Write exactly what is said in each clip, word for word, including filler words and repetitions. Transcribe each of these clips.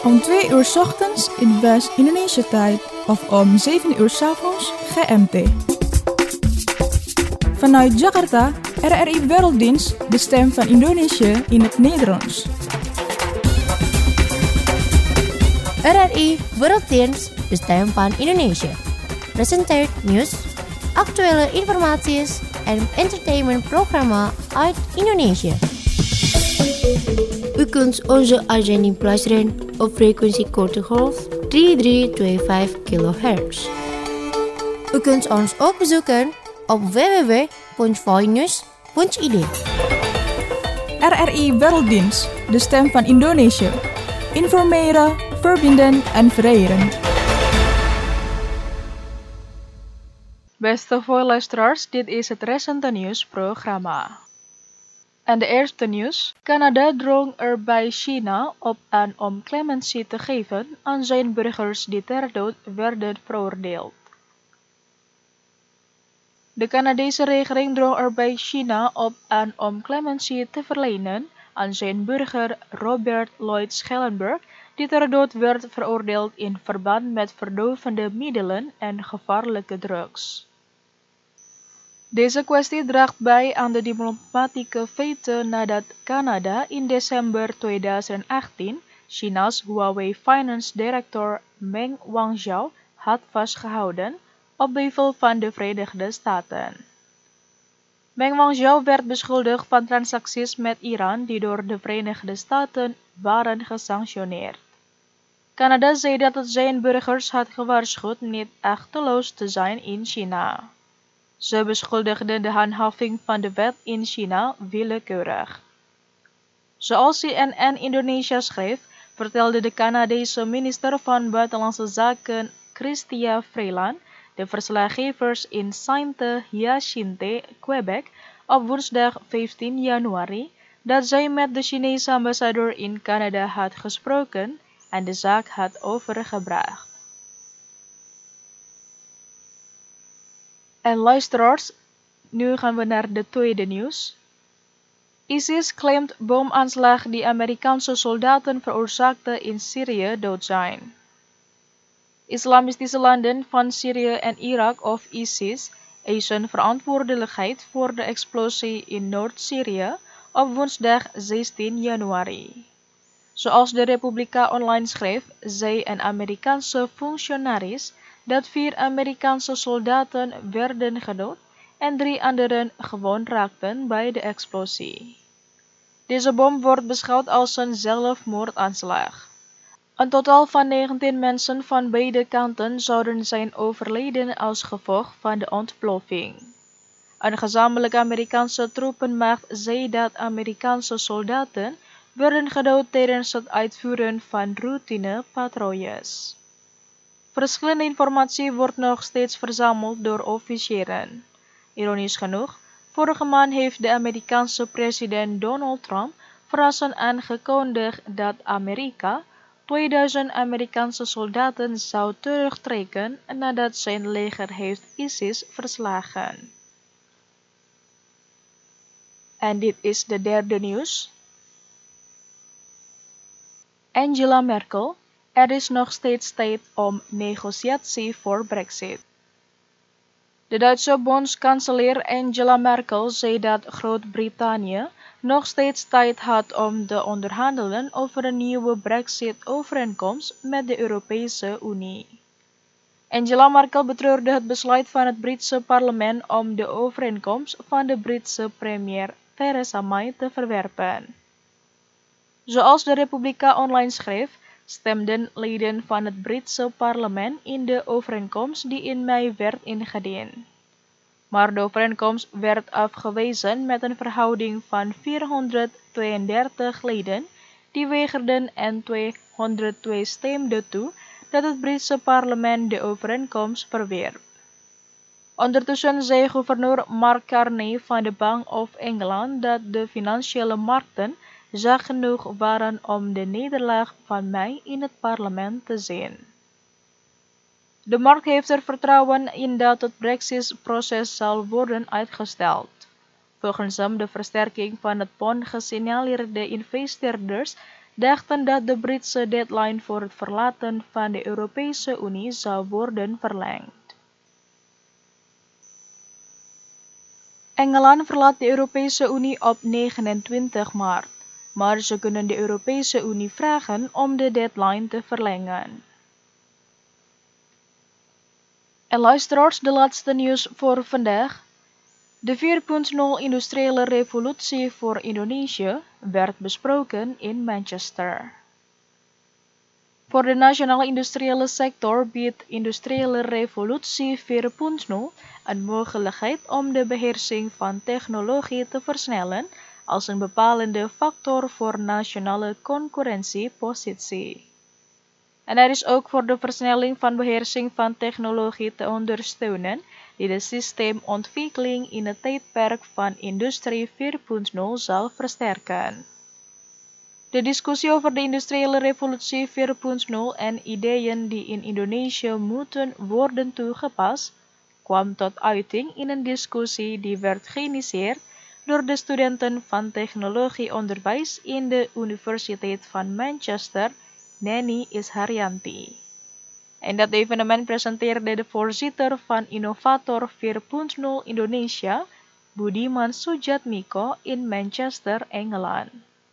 Om twee uur 's ochtends in West-Indonesia tijd of om zeven uur 's avonds G M T. Vanuit Jakarta, R R I Werelddienst, de stem van Indonesië in het Nederlands. R R I Werelddienst, de stem van Indonesië. Presenteert nieuws, actuele informatie en entertainmentprogramma uit Indonesië. U kunt onze uitzending beluisteren op frequentie korte golf drie drie twee vijf kilohertz. U kunt ons ook bezoeken op w w w punt voinews punt i d. R R I Werelddienst, de stem van Indonesië. Informeren, verbinden en vereren. Beste voorluisteraars, dit is het recente nieuwsprogramma. En de eerste nieuws. Canada drong er bij China op aan om clemency te geven aan zijn burgers die ter dood werden veroordeeld. De Canadese regering drong er bij China op aan om clemency te verlenen aan zijn burger Robert Lloyd Schellenberg, die ter dood werd veroordeeld in verband met verdovende middelen en gevaarlijke drugs. Deze kwestie draagt bij aan de diplomatieke feiten nadat Canada in december tweeduizend achttien China's Huawei Finance Director Meng Wanzhou had vastgehouden op bevel van de Verenigde Staten. Meng Wanzhou werd beschuldigd van transacties met Iran die door de Verenigde Staten waren gesanctioneerd. Canada zei dat het zijn burgers had gewaarschuwd niet achteloos te zijn in China. Ze beschuldigden de handhaving van de wet in China willekeurig. Zoals C N N Indonesia schreef, vertelde de Canadese minister van Buitenlandse Zaken Chrystia Freeland de verslaggevers in Sainte-Hyacinthe, Quebec, op woensdag vijftien januari, dat zij met de Chinese ambassadeur in Canada had gesproken en de zaak had overgebracht. En luisteraars, nu gaan we naar de tweede nieuws. ISIS claimt bomaanslag die Amerikaanse soldaten veroorzaakte in Syrië dood zijn. Islamistische landen van Syrië en Irak of ISIS eisen verantwoordelijkheid voor de explosie in Noord-Syrië op woensdag zestien januari. Zoals de Republika Online schreef, zei een Amerikaanse functionaris dat vier Amerikaanse soldaten werden gedood en drie anderen gewond raakten bij de explosie. Deze bom wordt beschouwd als een zelfmoordaanslag. Een totaal van negentien mensen van beide kanten zouden zijn overleden als gevolg van de ontploffing. Een gezamenlijke Amerikaanse troepenmacht zei dat Amerikaanse soldaten werden gedood tijdens het uitvoeren van routine-patrouilles. Verschillende informatie wordt nog steeds verzameld door officieren. Ironisch genoeg, vorige maand heeft de Amerikaanse president Donald Trump verrassend aangekondigd dat Amerika tweeduizend Amerikaanse soldaten zou terugtrekken nadat zijn leger heeft ISIS verslagen. En dit is de derde nieuws. Angela Merkel, er is nog steeds tijd om negotiatie voor Brexit. De Duitse bondskanselier Angela Merkel zei dat Groot-Brittannië nog steeds tijd had om te onderhandelen over een nieuwe Brexit-overeenkomst met de Europese Unie. Angela Merkel betreurde het besluit van het Britse parlement om de overeenkomst van de Britse premier Theresa May te verwerpen. Zoals de Republika Online schreef, stemden leden van het Britse parlement in de overeenkomst die in mei werd ingediend. Maar de overeenkomst werd afgewezen met een verhouding van vierhonderdtweeëndertig leden die weigerden en tweehonderdtwee stemden toe dat het Britse parlement de overeenkomst verwierp. Ondertussen zei gouverneur Mark Carney van de Bank of England dat de financiële markten zacht genoeg waren om de nederlaag van mei in het parlement te zien. De markt heeft er vertrouwen in dat het Brexit-proces zal worden uitgesteld. Volgens hem de versterking van het pond gesignaleerde investeerders dachten dat de Britse deadline voor het verlaten van de Europese Unie zou worden verlengd. Engeland verlaat de Europese Unie op negenentwintig maart, maar ze kunnen de Europese Unie vragen om de deadline te verlengen. En luisteraars, de laatste nieuws voor vandaag. De vier punt nul industriële revolutie voor Indonesië werd besproken in Manchester. Voor de nationale industriële sector biedt industriële revolutie vier punt nul een mogelijkheid om de beheersing van technologie te versnellen als een bepalende factor voor nationale concurrentiepositie. En er is ook voor de versnelling van beheersing van technologie te ondersteunen, die de systeemontwikkeling in het tijdperk van Industrie vier punt nul zal versterken. De discussie over de industriële revolutie vier punt nul en ideeën die in Indonesië moeten worden toegepast, kwam tot uiting in een discussie die werd geïnitieerd door de studenten van technologieonderwijs in de Universiteit van Manchester, Neni Isharyanti. En dat evenement presenteerde de voorzitter van Innovator vier punt nul Indonesia, Budiman Sujatmiko, in Manchester, Engeland.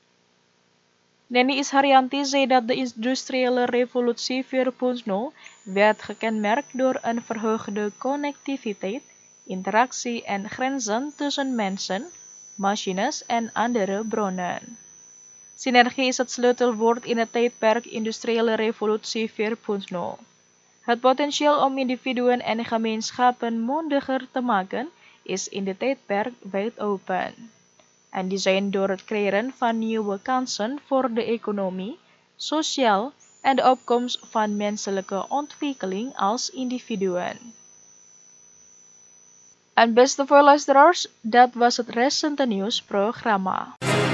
Neni Isharyanti zei dat de industriële revolutie vier punt nul werd gekenmerkt door een verhoogde connectiviteit, interactie en grenzen tussen mensen, machines en andere bronnen. Synergie is het sleutelwoord in het tijdperk industriële revolutie vier punt nul. Het potentieel om individuen en gemeenschappen mondiger te maken is in dit tijdperk wijd open. En die zijn door het creëren van nieuwe kansen voor de economie, sociaal en de opkomst van menselijke ontwikkeling als individuen. En beste luisteraars, dat was het recente nieuwsprogramma.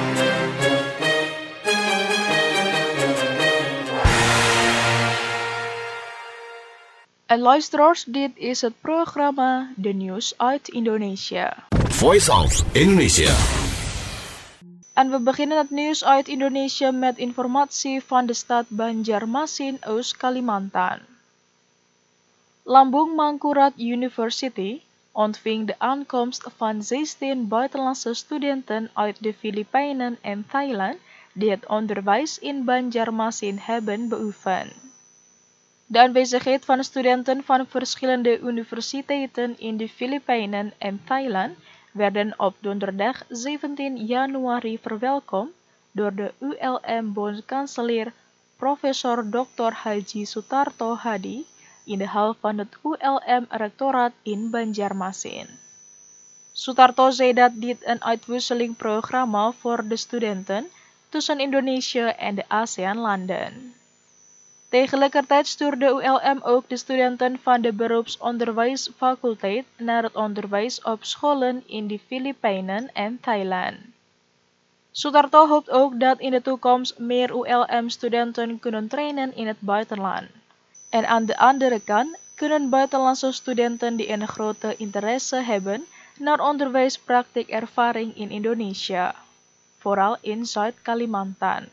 En luisteraars, dit is het programma De Nieuws uit Indonesië. Voice of Indonesia. En we beginnen het nieuws uit Indonesië met informatie van de stad Banjarmasin, Oost-Kalimantan. Lambung Mangkurat University ontving de aankomst van zestien buitenlandse studenten uit de Filipijnen en Thailand die het onderwijs in Banjarmasin hebben beoefend. De aanwezigheid van studenten van verschillende universiteiten in de Filipijnen en Thailand werden op donderdag zeventien januari verwelkomd door de U L M-bondskanselier professor doktor Haji Sutarto Hadi in de hal van het U L M-rectoraat in Banjarmasin. Sutarto zei dat dit een uitwisselingprogramma voor de studenten tussen Indonesië en de ASEAN-landen. Tegelijkertijd stuurde U L M ook de studenten van de beroepsonderwijsfaculteit naar het onderwijs op scholen in de Filipijnen en Thailand. Sutarto hoopt ook dat in de toekomst meer U L M-studenten kunnen trainen in het buitenland. En aan de andere kant kunnen buitenlandse studenten die een grote interesse hebben naar onderwijspraktijkervaring in Indonesië, vooral in Zuid-Kalimantan.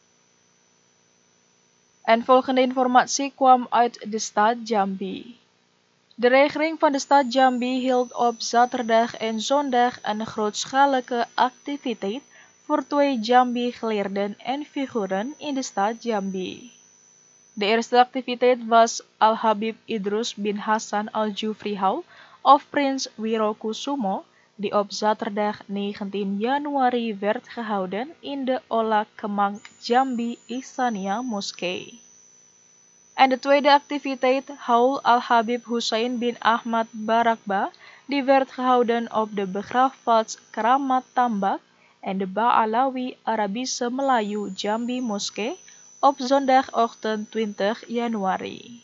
En volgende informatie kwam uit de stad Jambi. De regering van de stad Jambi hield op zaterdag en zondag een grootschalige activiteit voor twee Jambi-geleerden en figuren in de stad Jambi. De eerste activiteit was Al-Habib Idrus bin Hassan Al-Jufrihau of Prins Wirokusumo, die op zaterdag negentien januari werd gehouden in de Ola Kemang Jambi Ihsaniyah Moskee. En de tweede activiteit, Haul Al-Habib Hussein bin Ahmad Barakba, die werd gehouden op de begraafplaats Keramat Tambak en de Ba'alawi Arabische Melayu Jambi Moskee op zondagochtend twintig januari.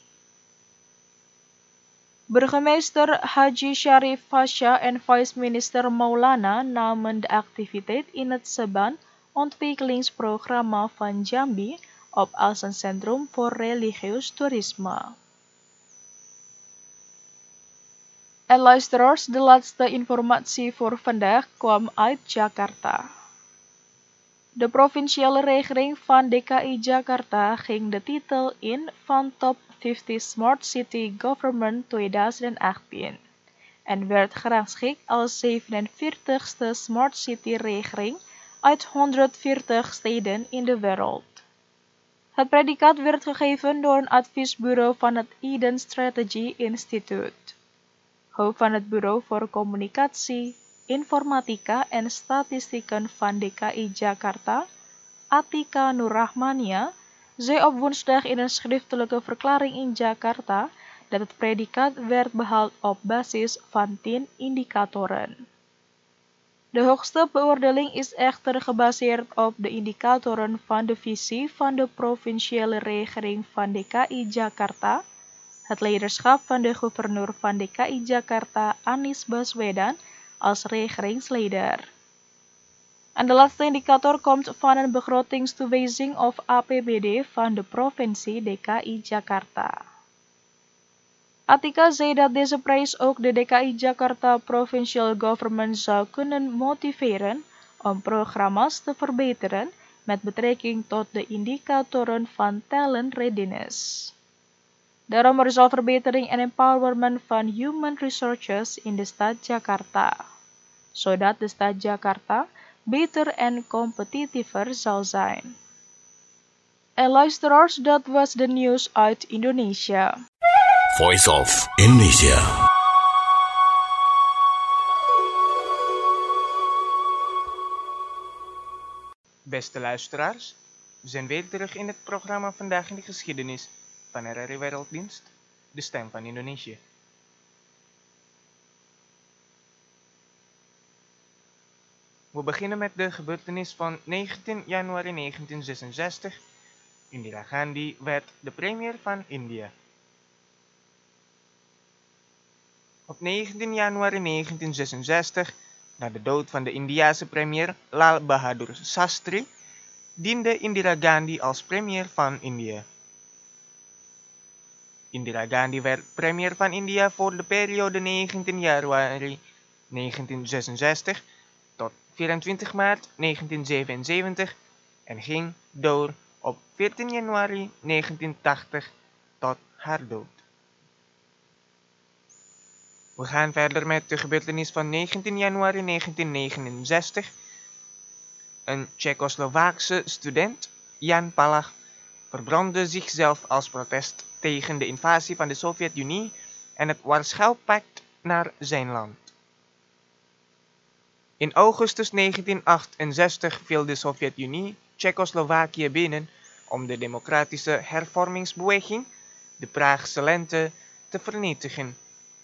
Burgemeester Haji Sharif Fasha en vice-minister Maulana namen de activiteit in het Seban ontwikkelingsprogramma van Jambi op als een centrum voor religieus toerisme. En luisteraars, de laatste informatie voor vandaag kwam uit Jakarta. De provinciale regering van D K I Jakarta ging de titel in van Top vijftig Smart City Government tweeduizend achttien en werd gerangschikt als zevenenveertigste Smart City regering uit honderdveertig steden in de wereld. Het predicaat werd gegeven door een adviesbureau van het Eden Strategy Institute. Hoofd van het Bureau voor Communicatie, Informatica en Statistieken van D K I Jakarta, Atika Nurrahmania, zei op woensdag in een schriftelijke verklaring in Jakarta dat het predicaat werd behaald op basis van tien indicatoren. De hoogste beoordeling is echter gebaseerd op de indicatoren van de visie van de provinciale regering van D K I Jakarta, het leiderschap van de gouverneur van D K I Jakarta Anies Baswedan als regeringsleider. En de laatste indicator komt van een begrotingstoewijzing of A P B D van de provincie D K I Jakarta. Atika zei dat deze prijs ook de D K I Jakarta Provincial Government zou kunnen motiveren om programma's te verbeteren met betrekking tot de indicatoren van talent readiness. Daarom er zal verbetering en empowerment van human resources in de stad Jakarta, zodat de stad Jakarta beter en competitiever zal zijn. En luisteraars, dat was de nieuws uit Indonesia. Voice of Indonesia. Beste luisteraars, we zijn weer terug in het programma Vandaag in de Geschiedenis van R R I Werelddienst, de stem van Indonesië. We beginnen met de gebeurtenis van negentien januari negentien zesenzestig. Indira Gandhi werd de premier van India. Op negentien januari negentien zesenzestig, na de dood van de Indiase premier Lal Bahadur Shastri, diende Indira Gandhi als premier van India. Indira Gandhi werd premier van India voor de periode negentien januari negentien zesenzestig tot vierentwintig maart negentien zevenenzeventig en ging door op veertien januari negentien tachtig tot haar dood. We gaan verder met de gebeurtenis van negentien januari negentien negenenzestig. Een Tsjechoslowaakse student, Jan Palach, verbrandde zichzelf als protest tegen de invasie van de Sovjet-Unie en het Warschau-pact naar zijn land. In augustus negentien achtenzestig viel de Sovjet-Unie Tsjechoslowakië binnen om de democratische hervormingsbeweging, de Praagse Lente, te vernietigen.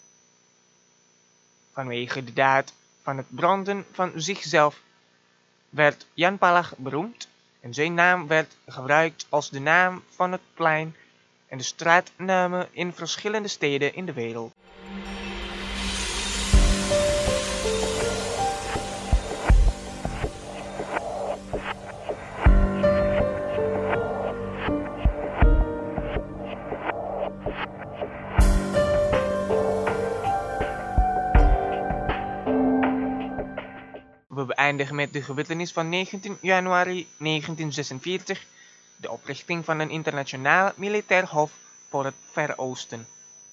Vanwege de daad van het branden van zichzelf werd Jan Palach beroemd en zijn naam werd gebruikt als de naam van het plein en de straatnamen in verschillende steden in de wereld. We beëindigen met de gebeurtenis van negentien januari negentien zesenveertig, de oprichting van een internationaal militair hof voor het Verre Oosten.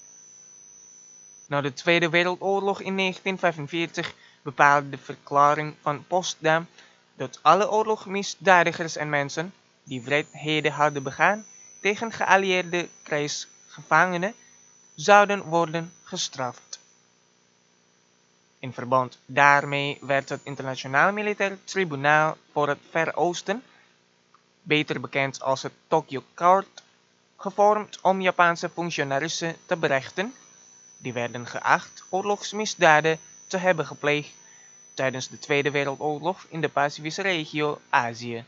Na de Tweede Wereldoorlog in negentien vijfenveertig bepaalde de verklaring van Potsdam dat alle oorlogsmisdadigers en mensen die wreedheden hadden begaan tegen geallieerde krijgsgevangenen zouden worden gestraft. In verband daarmee werd het Internationaal Militair Tribunaal voor het Verre Oosten, beter bekend als het Tokyo Court, gevormd om Japanse functionarissen te berechten, die werden geacht oorlogsmisdaden te hebben gepleegd tijdens de Tweede Wereldoorlog in de Pacifische regio Azië.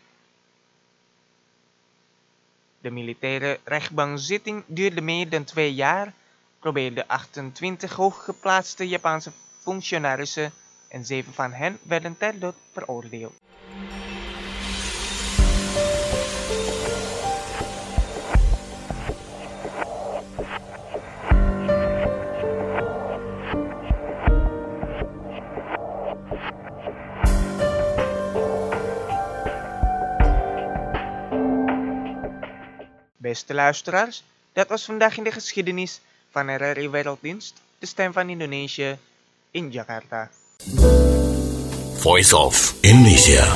De militaire rechtbankzitting duurde meer dan twee jaar, probeerde achtentwintig hooggeplaatste Japanse functionarissen en zeven van hen werden ter dood veroordeeld. Beste luisteraars, dat was vandaag in de geschiedenis van R R I Werelddienst, de stem van Indonesië, in Jakarta. Voice of Indonesia.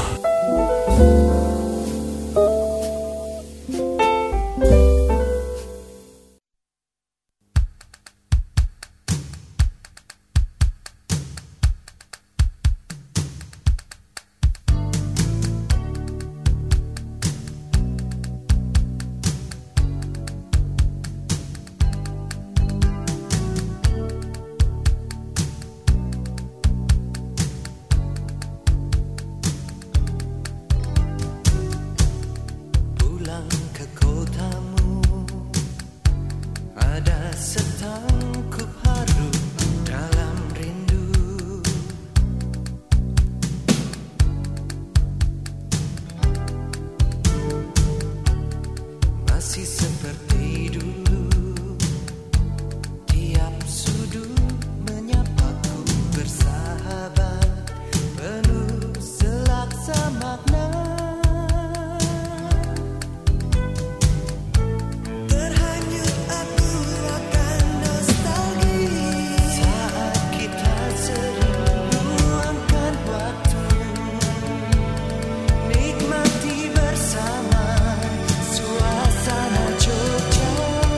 Nikmati bersama suasana Jogja.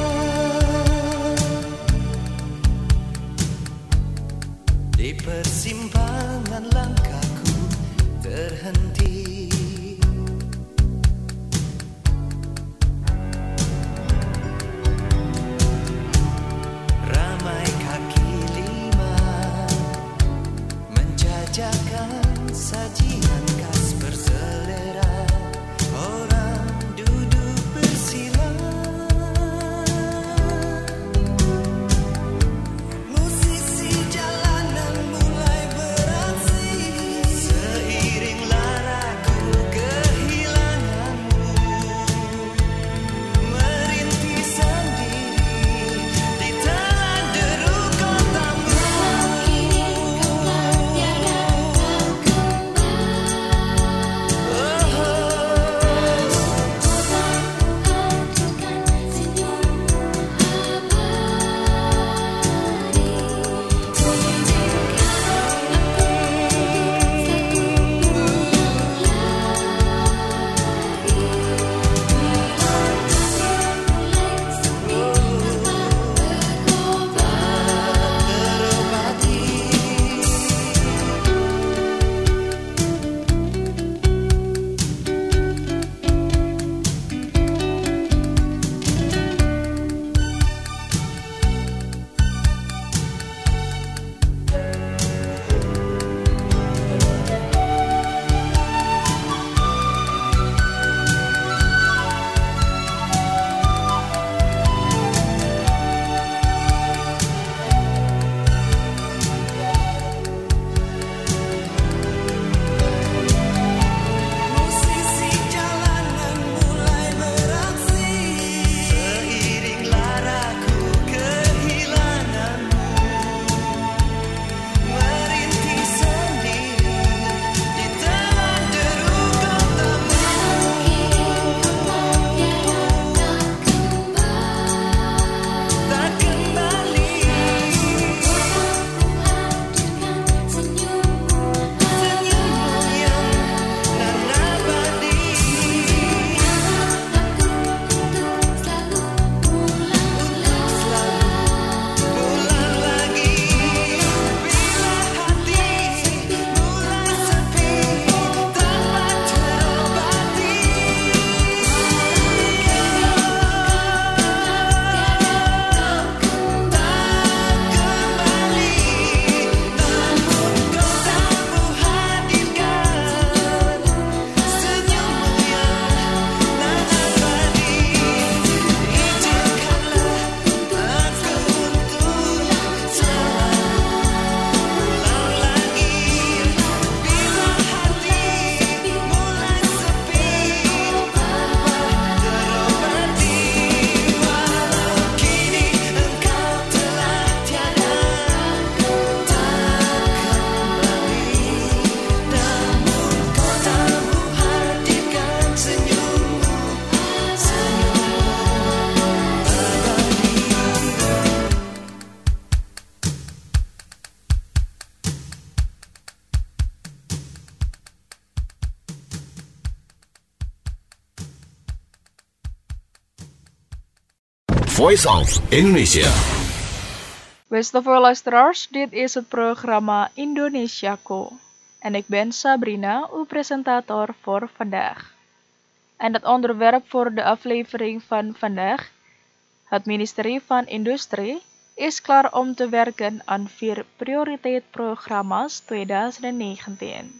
Voice of Indonesia. Beste voor luisteraars, dit is het programma Indonesiaku. En ik ben Sabrina, uw presentator voor vandaag. En het onderwerp voor de aflevering van vandaag, het ministerie van Industrie, is klaar om te werken aan vier prioriteitsprogramma's tweeduizend negentien.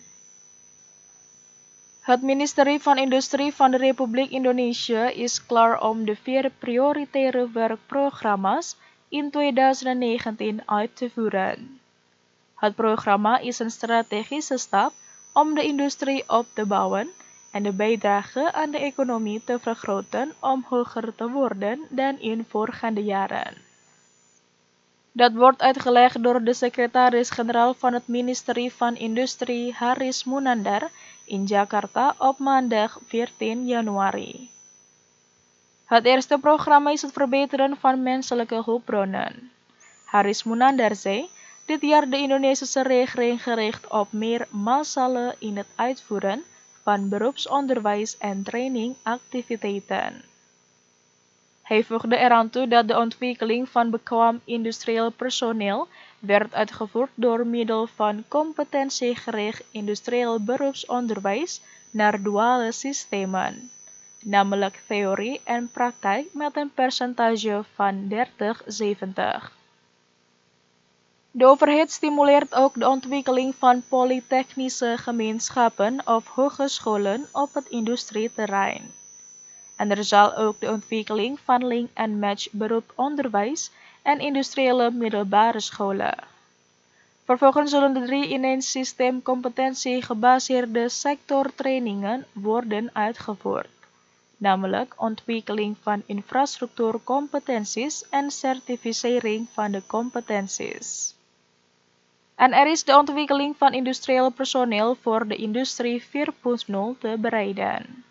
Het ministerie van Industrie van de Republiek Indonesia is klaar om de vier prioritaire werkprogramma's in tweeduizend negentien uit te voeren. Het programma is een strategische stap om de industrie op te bouwen en de bijdrage aan de economie te vergroten om hoger te worden dan in voorgaande jaren. Dat wordt uitgelegd door de secretaris-generaal van het ministerie van Industrie, Haris Munandar, in Jakarta op maandag veertien januari. Het eerste programma is het verbeteren van menselijke hulpbronnen. Haris Munandar zei, dit jaar de Indonesische regering gericht op meer massale in het uitvoeren van beroepsonderwijs en trainingactiviteiten. Hij voegde eraan toe dat de ontwikkeling van bekwaam industrieel personeel werd uitgevoerd door middel van competentiegericht industrieel beroepsonderwijs naar duale systemen, namelijk theorie en praktijk met een percentage van dertig zeventig. De overheid stimuleert ook de ontwikkeling van polytechnische gemeenschappen of hogescholen op het industrieterrein. En er zal ook de ontwikkeling van link-and-match beroepsonderwijs en industriële middelbare scholen. Vervolgens zullen de drie in één systeem competentie gebaseerde sectortrainingen worden uitgevoerd, namelijk ontwikkeling van infrastructuurcompetenties en certificering van de competenties. En er is de ontwikkeling van industrieel personeel voor de industrie vier punt nul te bereiden.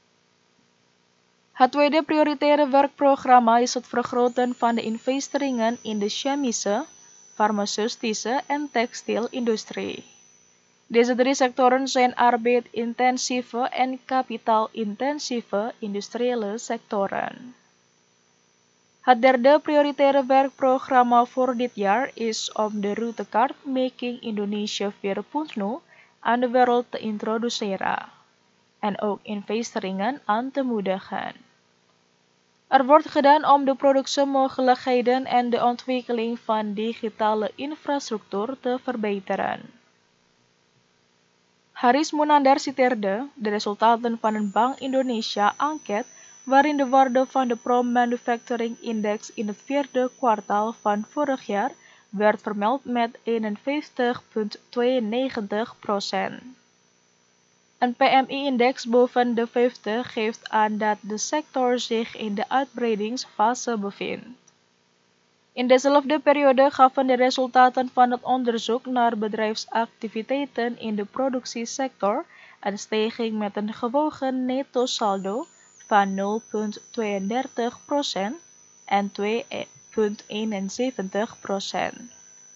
Het tweede prioritaire werkprogramma is het vergroten van de investeringen in de chemische, farmaceutische en textielindustrie. Deze drie sectoren zijn arbeidintensieve en kapitaalintensieve industriële sectoren. Het derde prioritaire werkprogramma voor dit jaar is om de routekaart Making Indonesia vier punt nul aan de wereld te introduceren en ook investeringen aan te moedigen. Er wordt gedaan om de productiemogelijkheden en de ontwikkeling van digitale infrastructuur te verbeteren. Haris Munandar citeerde de resultaten van een Bank Indonesia-enquête waarin de waarde van de Pro-Manufacturing Index in het vierde kwartaal van vorig jaar werd vermeld met eenenvijftig komma tweeënnegentig procent. Een P M I-index boven de vijftig geeft aan dat de sector zich in de uitbreidingsfase bevindt. In dezelfde periode gaven de resultaten van het onderzoek naar bedrijfsactiviteiten in de productiesector een stijging met een gewogen netto saldo van nul komma tweeëndertig procent en twee komma eenenzeventig procent.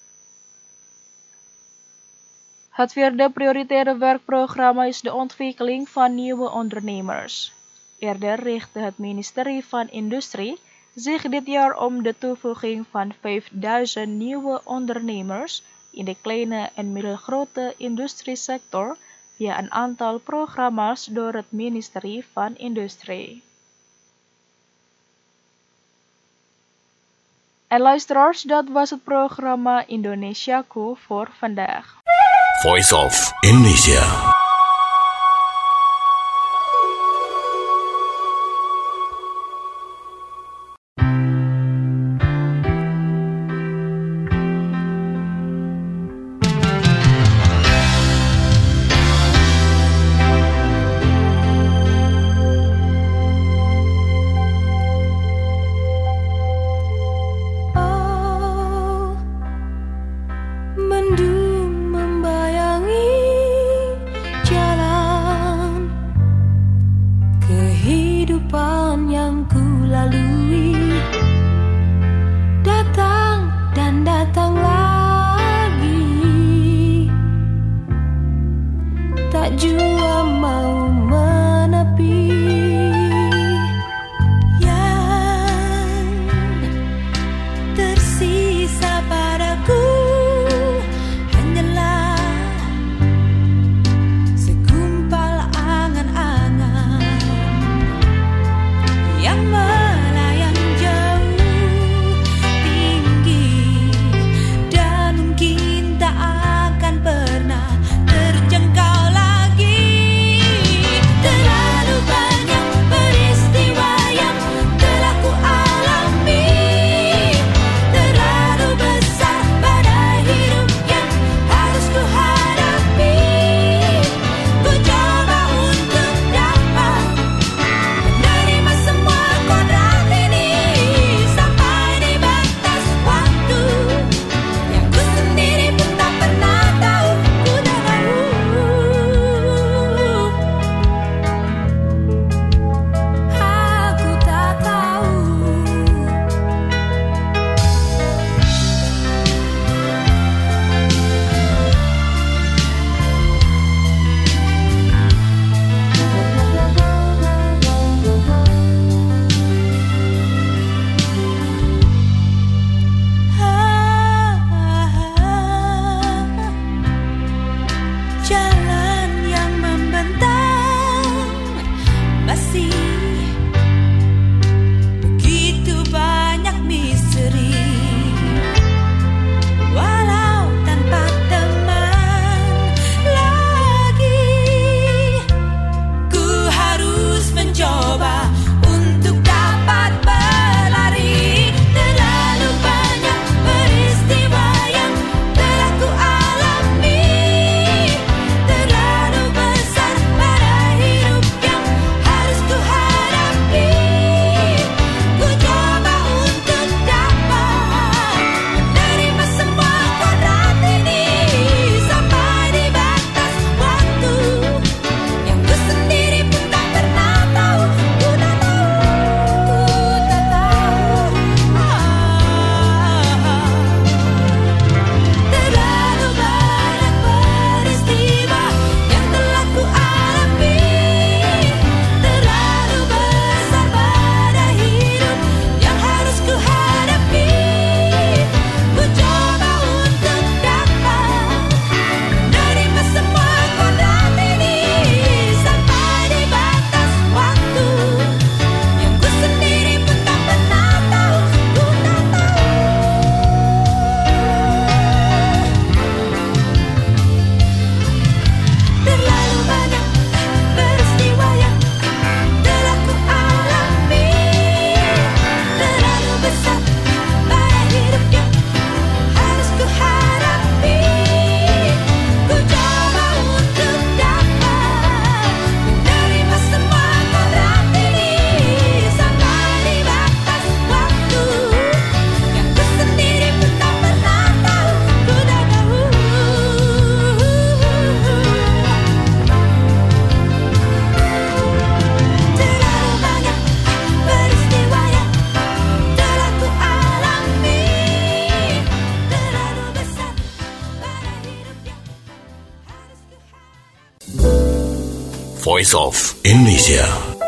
Het vierde prioritaire werkprogramma is de ontwikkeling van nieuwe ondernemers. Eerder richtte het ministerie van Industrie zich dit jaar om de toevoeging van vijfduizend nieuwe ondernemers in de kleine en middelgrote industriesector via een aantal programma's door het ministerie van Industrie. En luisteraars, dat was het programma Indonesiaku voor vandaag. Voice of Indonesia. Voice of Indonesia.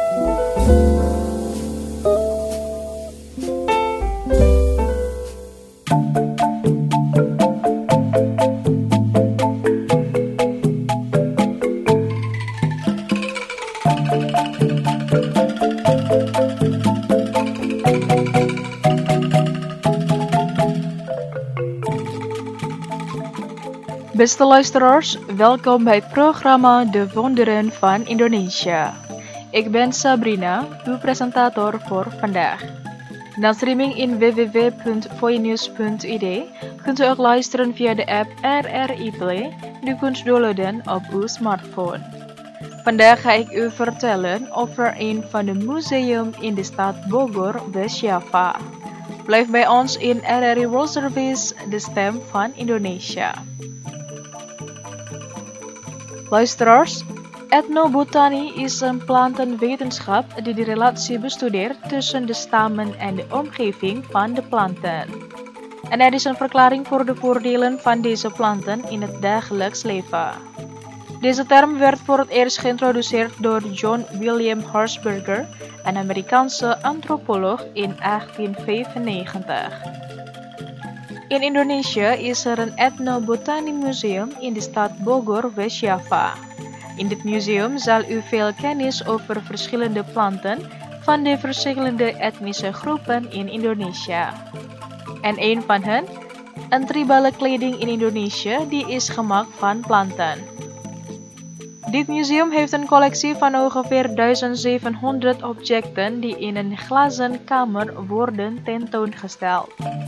Beste luisteraars, welkom bij het programma De Wonderen van Indonesia. Ik ben Sabrina, uw presentator voor vandaag. Na streaming in w w w punt voinews punt i d kunt u ook luisteren via de app R R I Play, die kunt downloaden op uw smartphone. Vandaag ga ik u vertellen over een van de museum in de stad Bogor, West-Java. Blijf bij ons in R R I World Service, de stem van Indonesia. Luisteraars, etnobotanie is een plantenwetenschap die de relatie bestudeert tussen de stammen en de omgeving van de planten. En er is een verklaring voor de voordelen van deze planten in het dagelijks leven. Deze term werd voor het eerst geïntroduceerd door John William Hershberger, een Amerikaanse antropoloog, in achttien vijfennegentig. In Indonesië is er een etnobotanie museum in de stad Bogor, West-Java. In dit museum zal u veel kennis over verschillende planten van de verschillende etnische groepen in Indonesië. En een van hen, een tribale kleding in Indonesië, die is gemaakt van planten. Dit museum heeft een collectie van ongeveer duizend zevenhonderd objecten die in een glazen kamer worden tentoongesteld.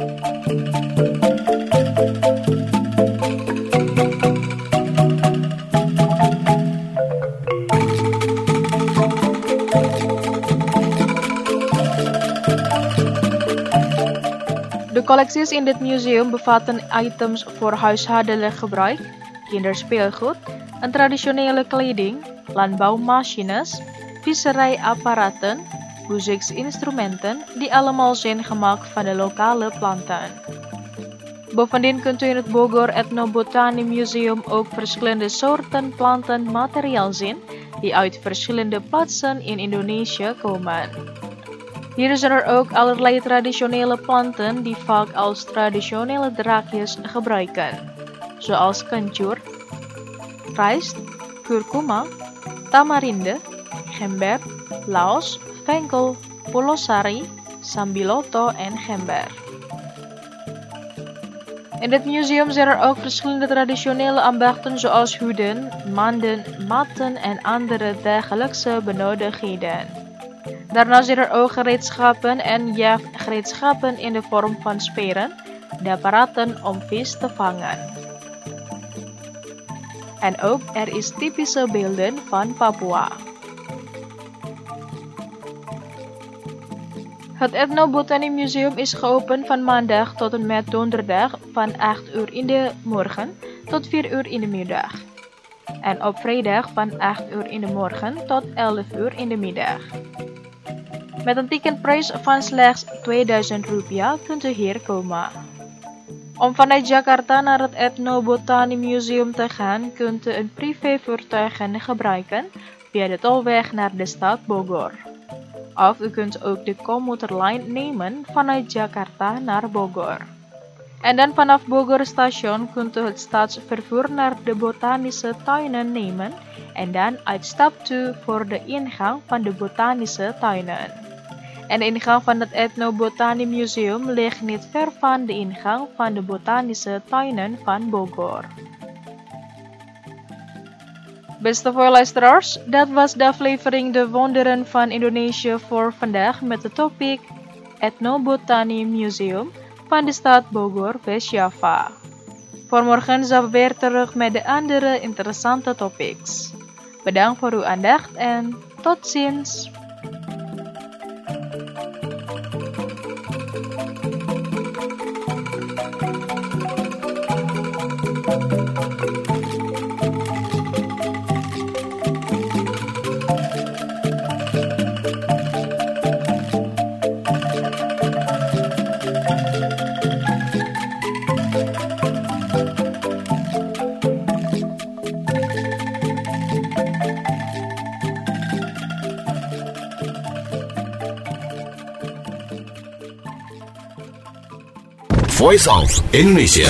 De collecties in dit museum bevatten items voor huishoudelijk gebruik, kinderspeelgoed, een traditionele kleding, landbouwmachines, visserijapparaten, muzieksinstrumenten die allemaal zijn gemaakt van de lokale planten. Bovendien kunt u in het Bogor Ethnobotany Museum ook verschillende soorten plantenmateriaal zien die uit verschillende plaatsen in Indonesië komen. Hier zijn er ook allerlei traditionele planten die vaak als traditionele drankjes gebruiken, zoals kencur, rijst, kurkuma, tamarinde, gember, laos, venkel, pulosari, sambiloto en gember. In dit museum zijn er ook verschillende traditionele ambachten zoals hoeden, manden, matten en andere dagelijkse benodigdheden. Daarnaast zijn er ook gereedschappen en jachtgereedschappen in de vorm van speren, de apparaten om vis te vangen. En ook er is typische beelden van Papua. Het Ethnobotany Museum is geopend van maandag tot en met donderdag van acht uur in de morgen tot vier uur in de middag. En op vrijdag van acht uur in de morgen tot elf uur in de middag. Met een ticketprijs van slechts tweeduizend rupiah kunt u hier komen. Om vanuit Jakarta naar het Ethnobotany Museum te gaan, kunt u een privévoertuig gebruiken via de tolweg naar de stad Bogor. Of u kunt ook de commuterlijn nemen vanuit Jakarta naar Bogor. En dan vanaf Bogor station kunt u het staatsvervoer naar de botanische tuinen nemen en dan uitstapten voor de ingang van de botanische tuinen. En de ingang van het Ethnobotany Museum ligt niet ver van de ingang van de botanische tuinen van Bogor. Beste voorluisteraars, dat was de aflevering De Wonderen van Indonesië voor vandaag met de topic Ethnobotany Museum van de stad Bogor, West-Java. Voor morgen zijn we weer terug met de andere interessante topics. Bedankt voor uw aandacht en tot ziens! Voice of Indonesia.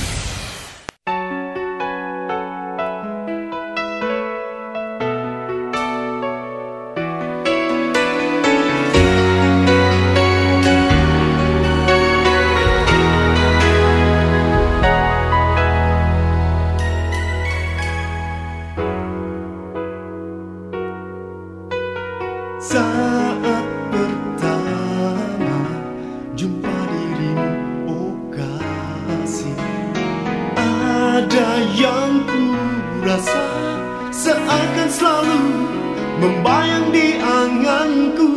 Saat pertama jumpa dirimu, oh kasih, ada yang ku rasa seakan selalu membayang di anganku.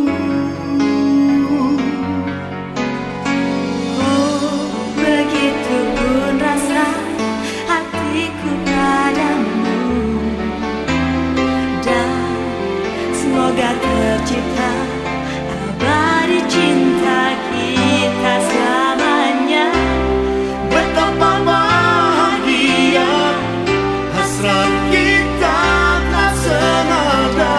Oh, begitu pun rasa hatiku padamu, dan semoga tercipta abadi cinta kita selamanya. Betapa bahagia hasrat kita tak senada,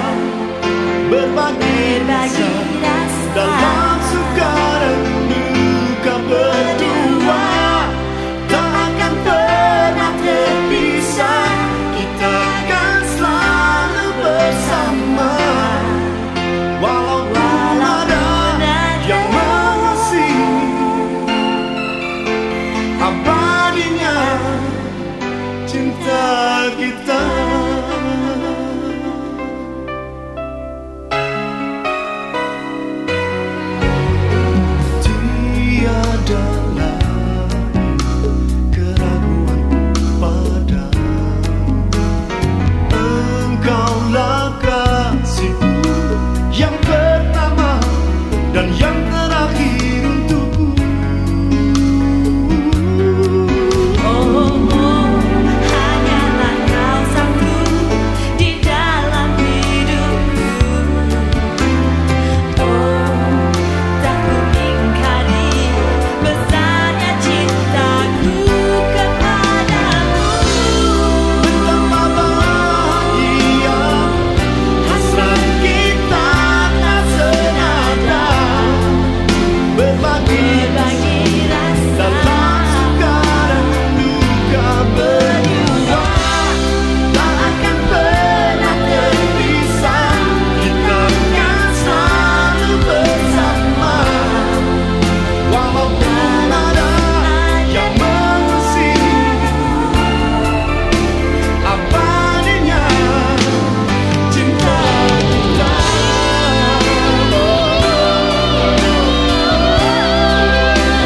berbagi Berbagi rasa rasa dalam suka dan duka berdua, tak akan pernah terpisah, kita akan selalu bersama. Walaupun ada yang mengasihi, abadinya cinta kita. Tiada lagi keraguan padamu, engkaulah kasihku yang pertama dan yang terakhir untukku. Oh, oh, hanyalah kau satu di dalam hidupku. Oh, tak ku ingkari besarnya cintaku kepadamu. Betapa bahagia hasrat kita tak senada, berbagi Berbagi rasa dalam suka dan duka berdua, tak akan pernah terpisah, kita akan selalu bersama. Walaupun ada yang mengusir, abadinya cinta kita.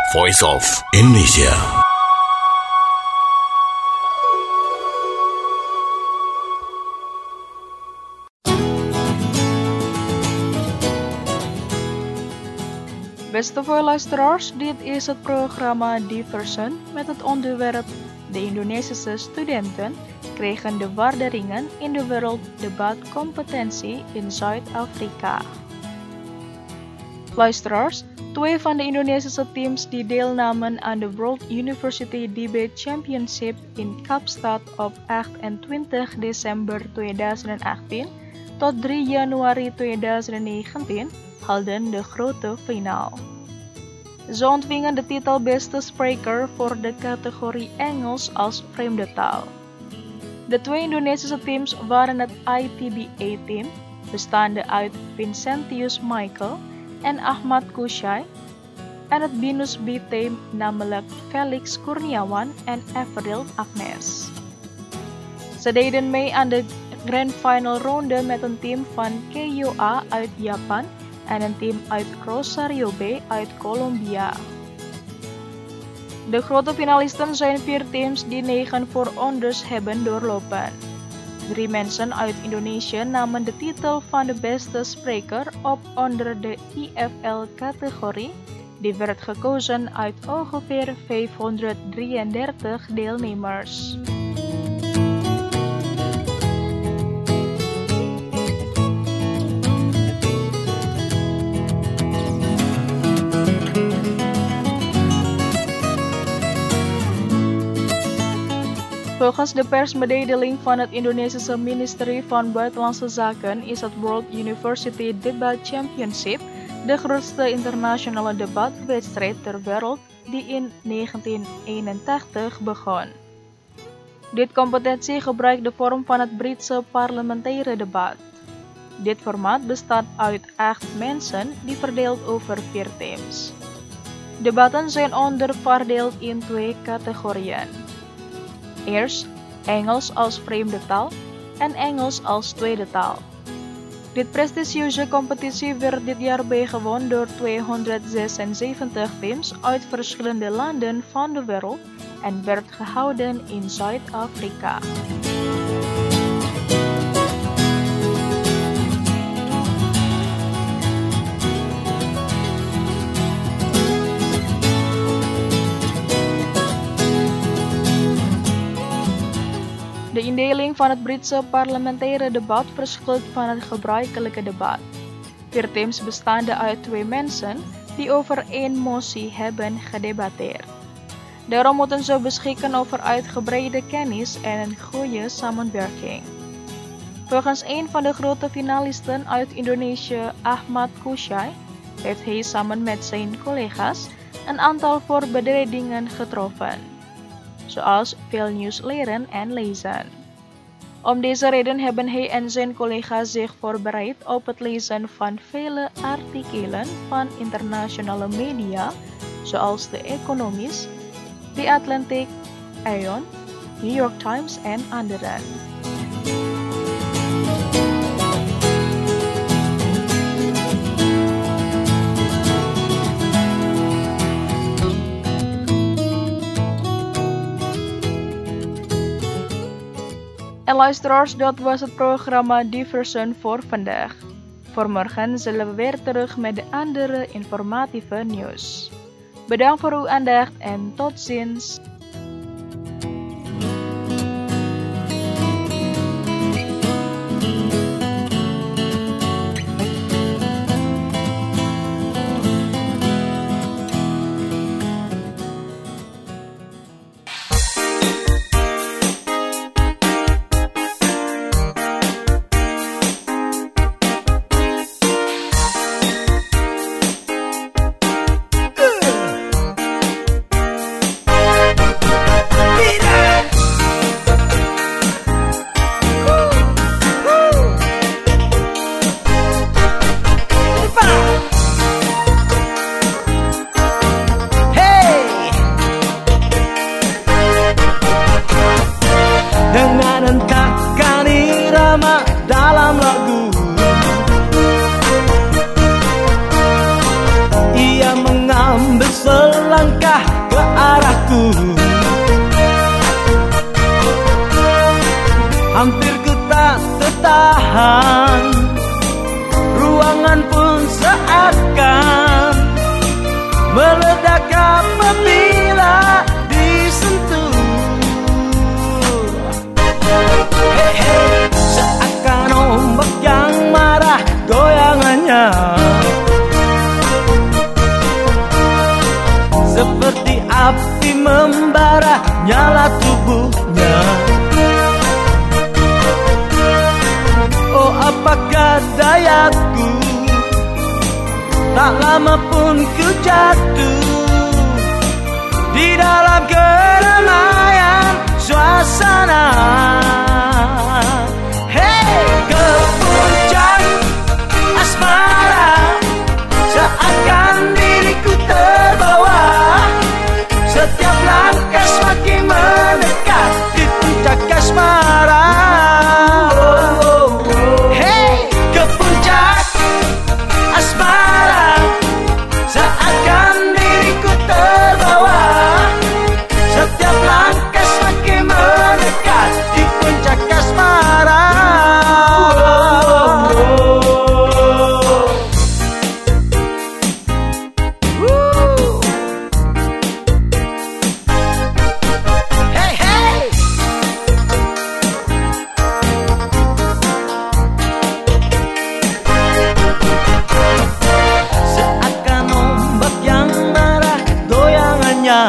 Voice of Indonesia. Beste voorluisteraars, dit is het programma Diversen met het onderwerp De Indonesische studenten kregen de waarderingen in de werelddebatcompetentie in Zuid-Afrika. Luisteraars, twee van de Indonesische teams die deelnamen aan de World University Debate Championship in Kaapstad op achtentwintig december tweeduizend achttien tot drie januari tweeduizend negentien haalden de grote finale. Ze ontvingen de titel Beste Spreker voor de categorie Engels als vreemde taal. De twee Indonesische teams waren het I T B A-team, bestaande uit Vincentius Michael en Ahmad Kushai, en het Binus B-team, namelijk Felix Kurniawan en Everil Agnes. Ze deden mee aan de Grand Final ronde met een team van K U A uit Japan en een team uit Rosario Bay uit Colombia. De grote finalisten zijn vier teams die negen voorrondes hebben doorlopen. Drie mensen uit Indonesië namen de titel van de beste spreker op onder de I F L-categorie, die werd gekozen uit ongeveer vijfhonderddrieëndertig deelnemers. Volgens de persmededeling van het Indonesische ministerie van Buitenlandse Zaken is het World University Debate Championship de grootste internationale debatwedstrijd ter wereld die in negentien eenentachtig begon. Dit competitie gebruikt de vorm van het Britse parlementaire debat. Dit formaat bestaat uit acht mensen die verdeeld over vier teams. Debatten zijn onderverdeeld in twee categorieën. Eerst Engels als vreemde taal en Engels als tweede taal. Dit prestigieuze competitie werd dit jaar bijgewoond door tweehonderdzesenzeventig teams uit verschillende landen van de wereld en werd gehouden in Zuid-Afrika. De indeling van het Britse parlementaire debat verschilt van het gebruikelijke debat. Vier teams bestaande uit twee mensen die over één motie hebben gedebatteerd. Daarom moeten ze beschikken over uitgebreide kennis en een goede samenwerking. Volgens een van de grote finalisten uit Indonesië, Ahmad Kushai, heeft hij samen met zijn collega's een aantal voorbereidingen getroffen, zoals veel nieuws leren en lezen. Om deze reden hebben hij en zijn collega's zich voorbereid op het lezen van vele artikelen van internationale media, zoals The Economist, The Atlantic, Aeon, New York Times en anderen. En luisteraars, dat was het programma Diversen voor vandaag. Voor morgen zullen we weer terug met de andere informatieve nieuws. Bedankt voor uw aandacht en tot ziens. selangkah ke arahku. Hampir ku tak tertahan, ruangan pun seakan meledak apabila disentuh. Hey, hey, seakan ombak yang marah goyangannya, seperti api membara nyala tubuhnya. Oh, apakah dayaku, tak lama pun ku jatuh di dalam keramaian suasana. Hey, ke puncak asmara, seakan diriku terbawa. Setiap langkah semakin mendekat di puncak asmara. Hey, ke puncak asmara, seakan diriku terbawa. Setiap langkah semakin mendekat di puncak asmara. Woo. Hey, hey. Seakan ombak yang marah goyangannya,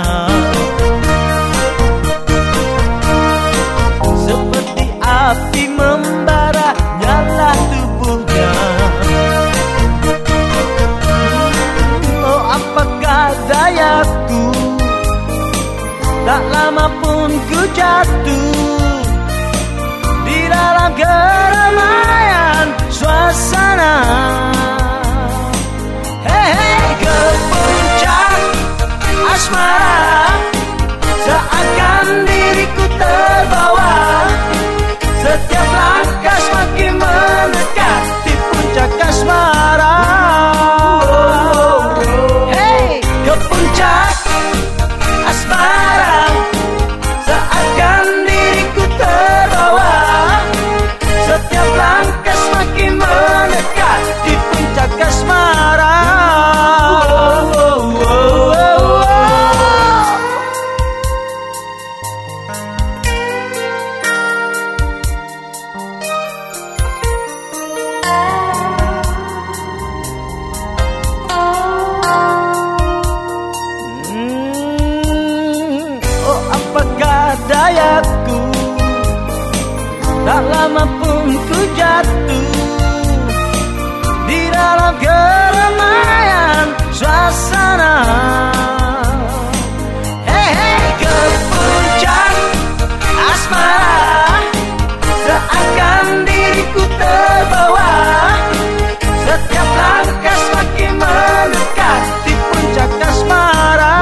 seperti api membara nyala tubuhnya. Oh, apakah dayaku, tak lama pun ku jatuh di dalam keramaian suasana. Hey, hey, ke puncak asmara, seakan diriku terbawa. Setiap langkah semakin mendekat di puncak asmara. Hey, ke puncak asmara, seakan diriku terbawa. Setiap langkah semakin mendekat di puncak asmara. Hmm, oh, apakah dayaku, tak lama pun ku jatuh di dalam keramaian suasana. Hey, hey, ke puncak asmara, seakan diriku terbawa. Setiap langkah semakin mendekat di puncak asmara.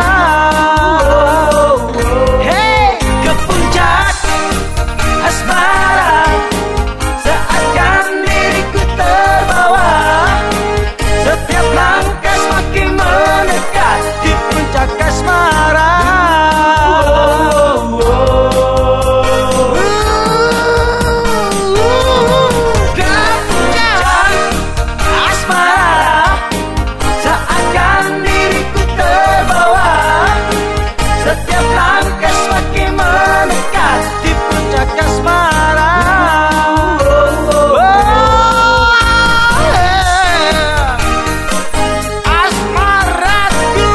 Hey, ke puncak asmara, seakan diriku terbawa. Setiap langkah semakin mendekat di puncak asmara. Ke puncak asmara, seakan diriku terbawa. Setiap langkah semakin mendekat di puncak asmara. Asmaraku,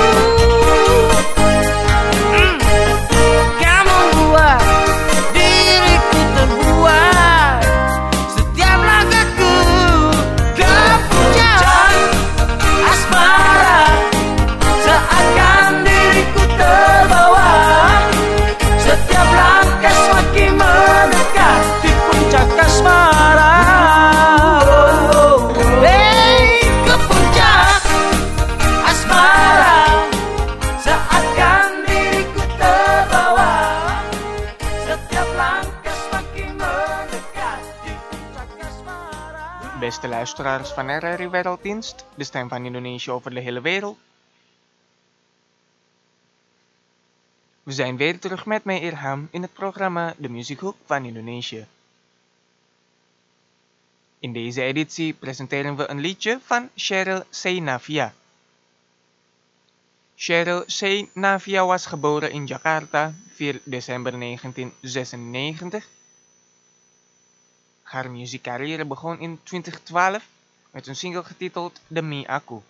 hmm, kamu buat diriku terbuat. Setiap langkahku ke puncak asmara, seakan diriku terbawa. Setiap langkah semakin mendekat di puncak asmara. Hey, ke puncak asmara, seakan diriku terbawa. Setiap langkah semakin mendekat di puncak asmara. Beste luisteraars van R R I Werelddienst, de stem van Indonesië over de hele wereld. We zijn weer terug met mij Irham in het programma De Muziekhoek van Indonesië. In deze editie presenteren we een liedje van Cheryl Seinavia. Cheryl Seinavia was geboren in Jakarta vier december negentien zesennegentig. Haar muziekcarrière begon in twintig twaalf met een single getiteld Demi Aku.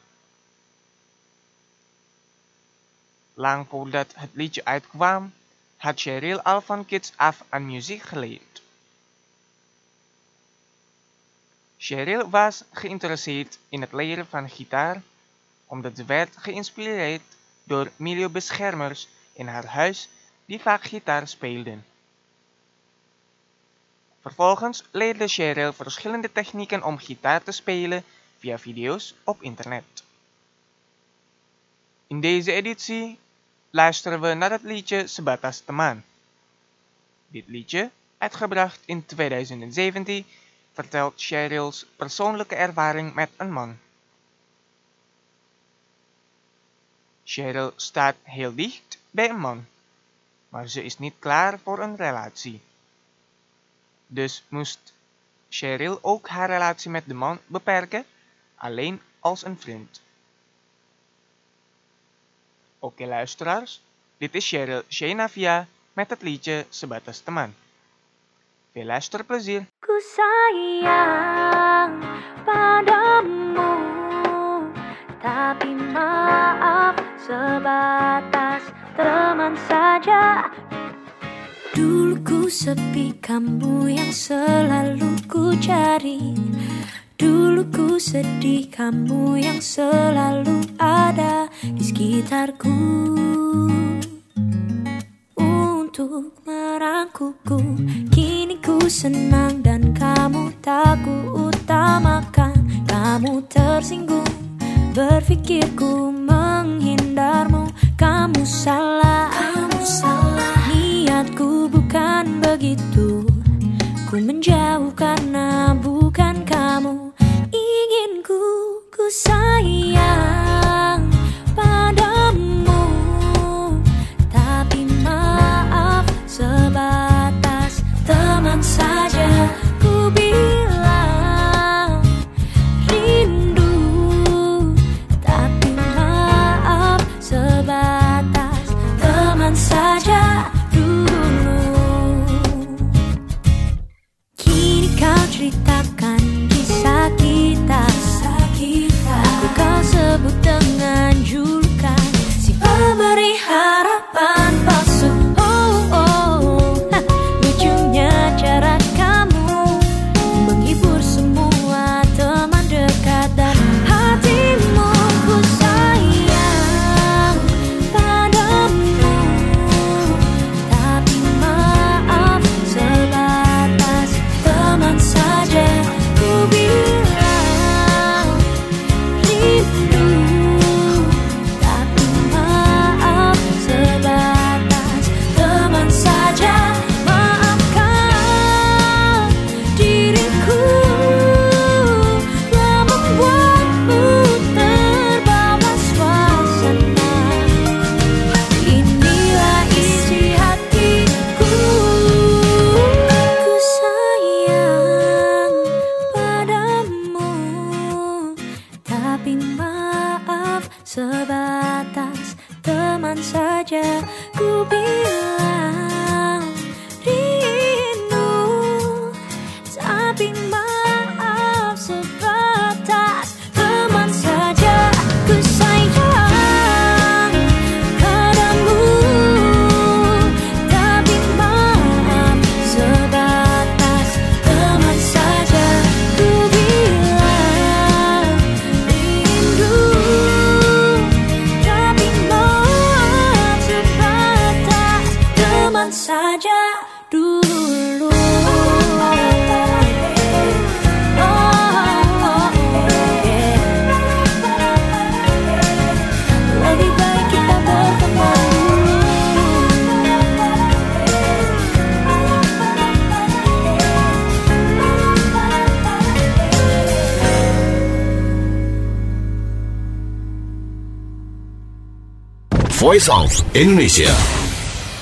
Lang voordat het liedje uitkwam, had Cheryl al van kids af aan muziek geleerd. Cheryl was geïnteresseerd in het leren van gitaar, omdat ze werd geïnspireerd door milieubeschermers in haar huis die vaak gitaar speelden. Vervolgens leerde Cheryl verschillende technieken om gitaar te spelen via video's op internet. In deze editie luisteren we naar het liedje Sebatas Teman. Dit liedje, uitgebracht in tweeduizend zeventien, vertelt Cheryl's persoonlijke ervaring met een man. Cheryl staat heel dicht bij een man, maar ze is niet klaar voor een relatie. Dus moest Cheryl ook haar relatie met de man beperken, alleen als een vriend. Oké luisteraars, dit is Cheryl Seinavia met het liedje Sebatas Teman. Veel luisterplezier! Ku sayang padamu, tapi maaf sebatas teman saja. Dulu ku sepi, kamu yang selalu ku cari. Dulu ku sedih, kamu yang selalu ada di sekitarku untuk merangkulku. Kini ku senang dan kamu tak ku utamakan. Kamu tersinggung, berpikirku menghindarmu. Kamu salah, kamu salah. Niatku bukan begitu. Ku menjauh karena bukan kamu inginku. Ku sayang padamu, tapi maaf sebatas teman saja. Ku bilang rindu, tapi maaf sebatas teman saja dulu. Kini kau ceritakan kisah kita, aku kau sebut dengan julukan si pemberi harapan palsu. Oh oh, ha, lucunya cara kamu menghibur semua teman dekat dan hatimu. Ku sayang padamu, tapi maaf sebatas teman saja. Ku bilang rindu, tapi maaf sebatas teman saja. Maafkan diriku telah membuatmu terbawa suasana. Inilah isi hatiku. Ku sayang padamu, tapi maaf sebatas teman saja. Ku bilang rindu, tapi maaf sebatas teman saja. Ku sayang padamu, tapi maaf sebatas teman saja. Ku bilang rindu, tapi maaf sebatas teman saja dulu. Oh, oh, yeah. Lebih baik kita berteman Voice of Indonesia.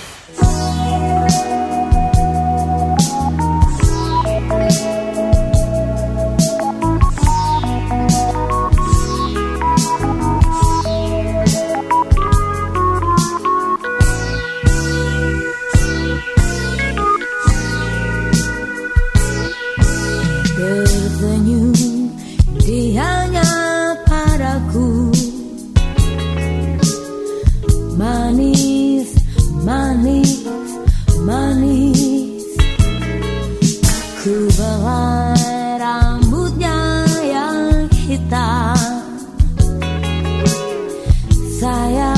Manis, manis, manis. Ku belai rambutnya yang hitam. Saya